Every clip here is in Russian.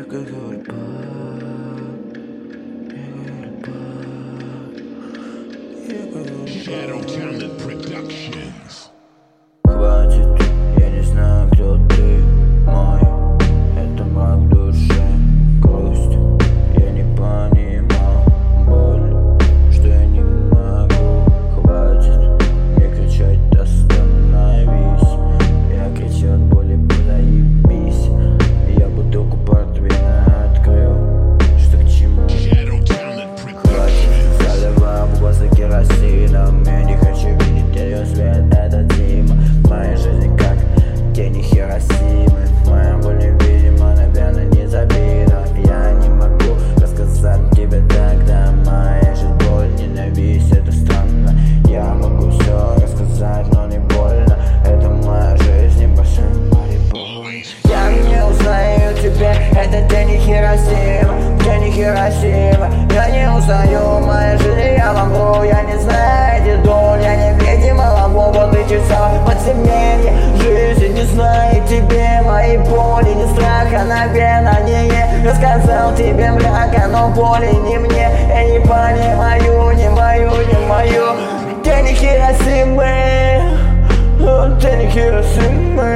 Shadow Talent Productions. Хватит, я не знаю, кто ты мой. Это мрак в душе, грусть. Я не понимал боль, что я не могу. Хватит мне кричать, остановись. Я кричу от боли, проебись. Я бутылку портвейна открыл. Что к чему? Хватит, заливаю в глаза керосином. Я не хочу видеть ее свет, это Дима. Моя жизнь как тени Хиросимы. Моя боль невидима, наверное, не забита. Я не могу рассказать тебе тогда. Моя жизнь боль, ненависть, это странно. Я могу все рассказать, но не больно. Это моя жизнь, небольшой борьбой. Я не узнаю тебя, это тени Хиросима. Тени Хиросима. Я не узнаю моя жизнь, я могу. Я не знаю эти доль, я невидима, лову ты часа в подземелье. Жизнь не знает тебе моей боли, ни страха, наверное, не рассказал тебе мрака, но боли не мне. Я не понимаю, не мою, не мою. Тени Хиросимы, тени Хиросимы,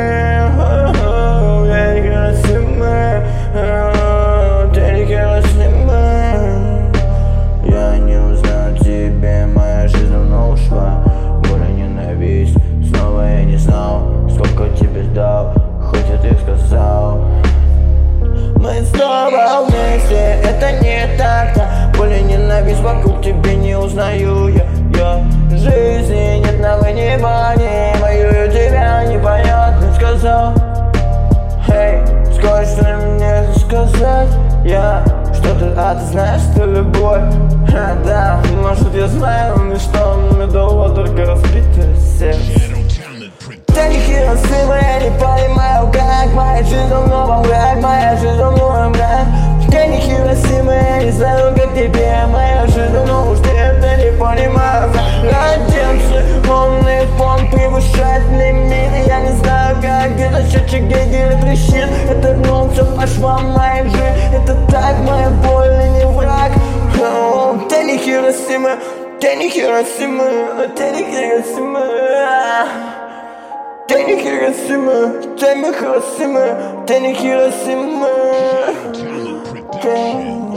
тени Хиросимы, тени Хиросимы. Я не узнал тебе, моя жизнь давно ушла. Боль и ненависть, снова я не знал, сколько тебе дал, хоть и ты сказал. Мы снова вместе, это не так-то. Боль и ненависть вокруг, тебе не узнаю я. В жизни нет навынимания, мою тебя непонятно сказал. Эй, скажи, что мне сказать? А ты знаешь, что любовь? Да, может я знаю, но что мне дало только разбитое сердце. Тени Хиросимы, я не понимаю, как моя жизнь давно во мрак, моя жизнь давно во мрак. Тени Хиросимы, я не знаю, как тебе, моя жизнь давно уж нет, я не понимаю. Родился, умный фон превышает лимит. Я не знаю, как это счетчик Гейгера трещит. Это гнулся по швам моей жизни. Это так, моя боль и не враг. Тени Хиросимы, тени Хиросимы, тени Хиросимы. Тени Хиросимы, тени Хиросимы, тени Хиросимы.